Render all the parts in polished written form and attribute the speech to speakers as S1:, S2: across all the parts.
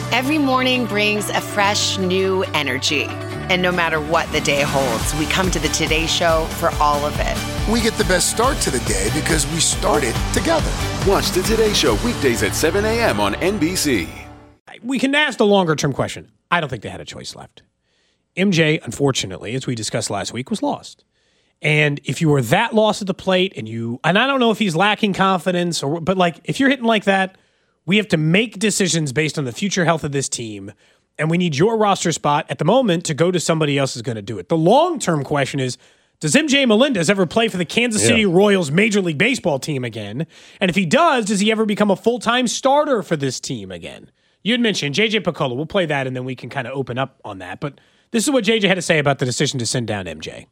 S1: Every morning brings a fresh, new energy. And no matter what the day holds, we come to the Today Show for all of it.
S2: We get the best start to the day because we started together.
S3: Watch the Today Show weekdays at 7 a.m. on NBC.
S4: We can ask the longer-term question. I don't think they had a choice left. MJ, unfortunately, as we discussed last week, was lost. And if you were that lost at the plate and I don't know if he's lacking confidence, but like if you're hitting like that, we have to make decisions based on the future health of this team, and we need your roster spot at the moment to go to somebody else who's going to do it. The long-term question is, does MJ Melendez ever play for the Kansas City Royals Major League Baseball team again? And if he does he ever become a full-time starter for this team again? You had mentioned J.J. Picollo. We'll play that, and then we can kind of open up on that. But this is what J.J. had to say about the decision to send down MJ.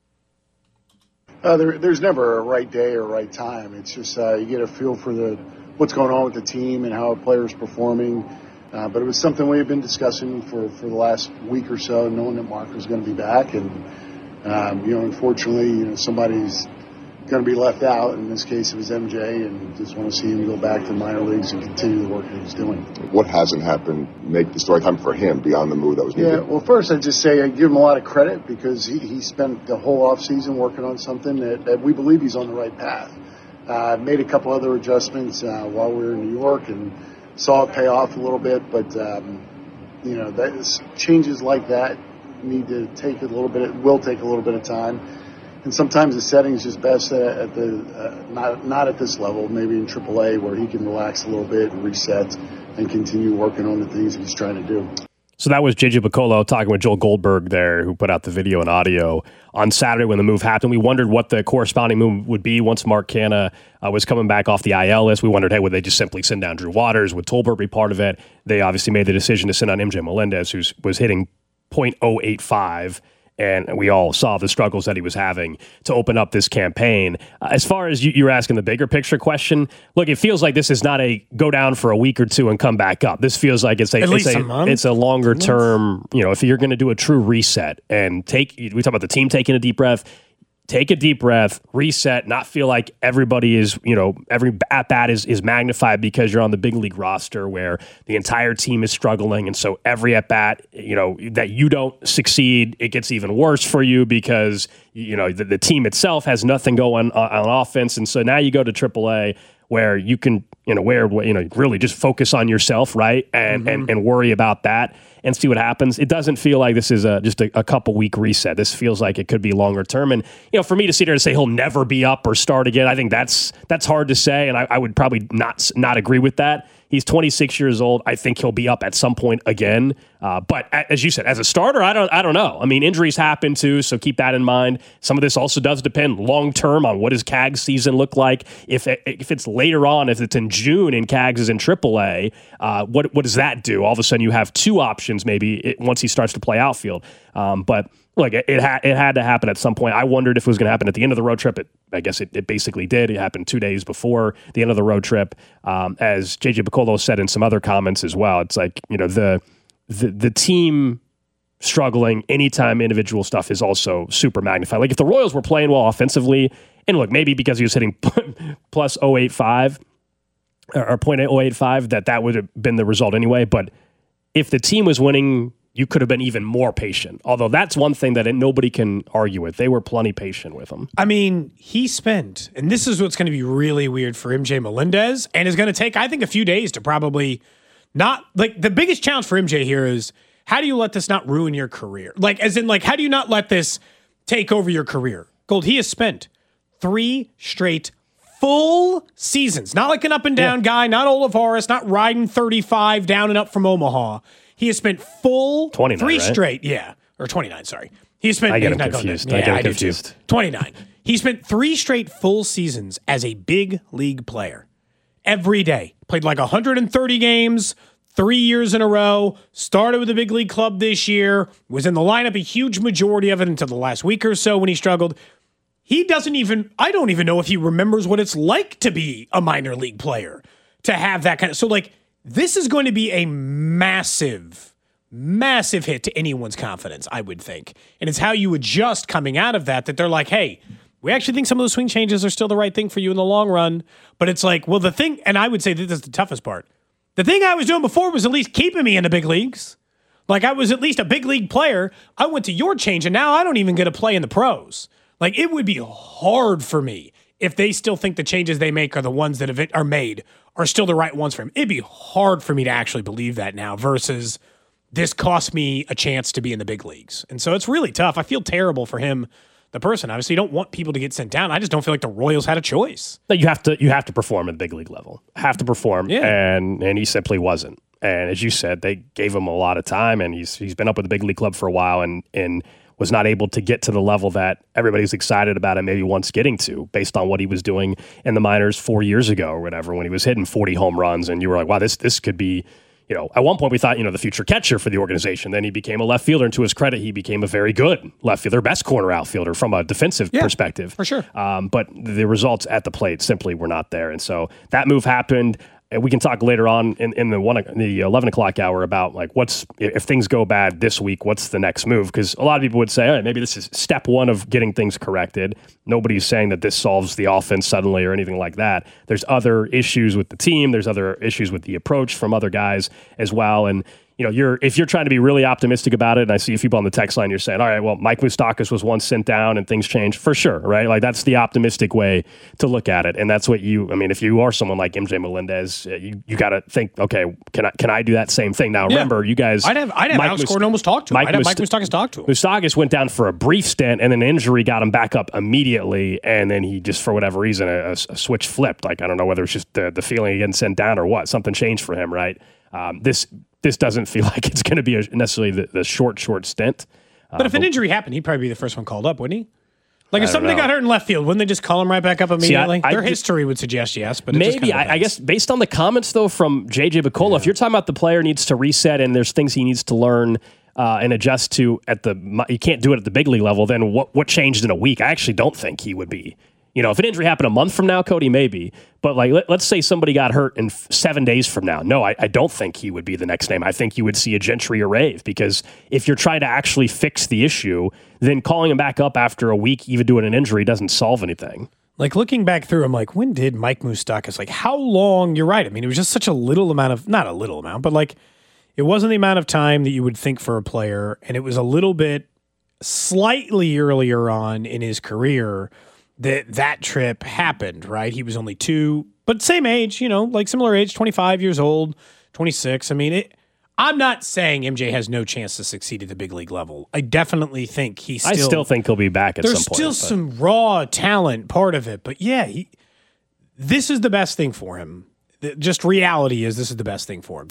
S5: There's never a right day or right time. It's just you get a feel for what's going on with the team and how a player's performing. But it was something we had been discussing for the last week or so, knowing that Mark was going to be back. And, unfortunately, somebody's going to be left out. In this case, it was MJ, and just want to see him go back to the minor leagues and continue the work that he's doing.
S6: What hasn't happened make the story time for him beyond the move that was needed?
S5: Yeah, well, first I'd just say I give him a lot of credit because he spent the whole offseason working on something that we believe he's on the right path. Made a couple other adjustments while we were in New York and saw it pay off a little bit, but changes like that need to take a little bit. It will take a little bit of time, and sometimes the setting is just best at the not at this level. Maybe in AAA where he can relax a little bit and reset and continue working on the things he's trying to do.
S7: So that was J.J. Picollo talking with Joel Goldberg there, who put out the video and audio on Saturday when the move happened. We wondered what the corresponding move would be once Mark Canha was coming back off the IL list. We wondered, hey, would they just simply send down Drew Waters? Would Tolbert be part of it? They obviously made the decision to send on MJ Melendez, who was hitting .085, and we all saw the struggles that he was having to open up this campaign. As far as you're asking the bigger picture question, look, it feels like this is not a go down for a week or two and come back up. This feels like it's a longer term, if you're going to do a true reset and we talk about the team taking a deep breath, take a deep breath, reset, not feel like everybody is, every at-bat is magnified because you're on the big league roster where the entire team is struggling. And so every at-bat, that you don't succeed, it gets even worse for you because, the team itself has nothing going on offense. And so now you go to AAA where you can, really just focus on yourself, right? And worry about that and see what happens. It doesn't feel like this is just a couple week reset. This feels like it could be longer term. And, for me to sit there and say he'll never be up or start again, I think that's hard to say. And I would probably not agree with that. He's 26 years old. I think he'll be up at some point again. But as you said, as a starter, I don't know. I mean, injuries happen too, so keep that in mind. Some of this also does depend long term on what does Cags' season look like. If it's later on, if it's in June and Cags is in AAA, what does that do? All of a sudden, you have two options maybe once he starts to play outfield. But look, it had to happen at some point. I wondered if it was going to happen at the end of the road trip. I guess it basically did. It happened 2 days before the end of the road trip. As J.J. Picollo said in some other comments as well, it's like, the team struggling anytime individual stuff is also super magnified. Like if the Royals were playing well offensively, and look, maybe because he was hitting plus 085 or .085, that would have been the result anyway. But if the team was winning, you could have been even more patient. Although that's one thing that nobody can argue with. They were plenty patient with him.
S4: I mean, he spent, and this is what's going to be really weird for MJ Melendez, and is going to take, I think, a few days to probably not, like, the biggest challenge for MJ here is, how do you let this not ruin your career? Like, as in, like, how do you not let this take over your career? Gold, he has spent 3 straight full seasons, not like an up and down guy, not Olivares, not riding 35 down and up from Omaha. He has spent full 3 straight, or 29, sorry. He spent,
S7: I get confused. I get confused.
S4: 29. He spent 3 straight full seasons as a big league player. Every day. Played like 130 games, 3 years in a row, started with a big league club this year, was in the lineup a huge majority of it until the last week or so when he struggled. I don't even know if he remembers what it's like to be a minor league player, to have that kind of, so like, this is going to be a massive, massive hit to anyone's confidence, I would think. And it's how you adjust coming out of that they're like, hey, we actually think some of those swing changes are still the right thing for you in the long run. But it's like, well, the thing, and I would say this is the toughest part. The thing I was doing before was at least keeping me in the big leagues. Like, I was at least a big league player. I went to your change, and now I don't even get to play in the pros. Like, it would be hard for me if they still think the changes they make are the ones that are made are still the right ones for him. It'd be hard for me to actually believe that now versus this cost me a chance to be in the big leagues. And so it's really tough. I feel terrible for him, the person. Obviously, you don't want people to get sent down. I just don't feel like the Royals had a choice.
S7: You have to perform at the big league level. Have to perform,
S4: yeah.
S7: and he simply wasn't. And as you said, they gave him a lot of time, and he's been up with the big league club for a while, and was not able to get to the level that everybody's excited about and maybe wants getting to based on what he was doing in the minors 4 years ago or whatever when he was hitting 40 home runs, and you were like, wow, this could be. At one point we thought, the future catcher for the organization. Then he became a left fielder, and to his credit, he became a very good left fielder, best corner outfielder from a defensive perspective.
S4: For sure.
S7: But the results at the plate simply were not there. And so that move happened. We can talk later on in the 11 o'clock hour about like if things go bad this week, what's the next move? Because a lot of people would say, all right, maybe this is step one of getting things corrected. Nobody's saying that this solves the offense suddenly or anything like that. There's other issues with the team. There's other issues with the approach from other guys as well. And if you're trying to be really optimistic about it, and I see people on the text line, you're saying, all right, well, Mike Moustakas was once sent down and things changed for sure, right? Like that's the optimistic way to look at it. And that's what if you are someone like MJ Melendez, you got to think, okay, can I do that same thing? Now, remember, you guys,
S4: I'd have Alex Gordon almost talk to him. I'd have Mike Moustakas talk to him.
S7: Moustakas went down for a brief stint, and then an injury got him back up immediately, and then he just, for whatever reason, a switch flipped. Like, I don't know whether it's just the feeling of getting sent down or what. Something changed for him, right? This doesn't feel like it's going to be necessarily the short stint.
S4: But if an injury happened, he'd probably be the first one called up, wouldn't he? Like if somebody got hurt in left field, wouldn't they just call him right back up immediately? Their history would suggest yes, but
S7: maybe. I guess based on the comments though from JJ Picollo, if you're talking about the player needs to reset and there's things he needs to learn and adjust to you can't do it at the big league level, then what changed in a week? I actually don't think he would be. If an injury happened a month from now, Cody, maybe. But let's say somebody got hurt in 7 days from now. No, I don't think he would be the next name. I think you would see a Gentry or Rave, because if you're trying to actually fix the issue, then calling him back up after a week, even doing an injury, doesn't solve anything.
S4: Like looking back through, I'm like, when did Mike Moustakas, like how long? You're right. I mean, it was just such a little amount of, not a little amount, but like it wasn't the amount of time that you would think for a player. And it was a little bit slightly earlier on in his career that trip happened, right? He was only 2, but same age, like similar age, 25 years old, 26. I mean, I'm not saying MJ has no chance to succeed at the big league level. I definitely think I
S7: still think he'll be back at some point.
S4: There's still some raw talent part of it, but yeah, this is the best thing for him. Just reality is this is the best thing for him.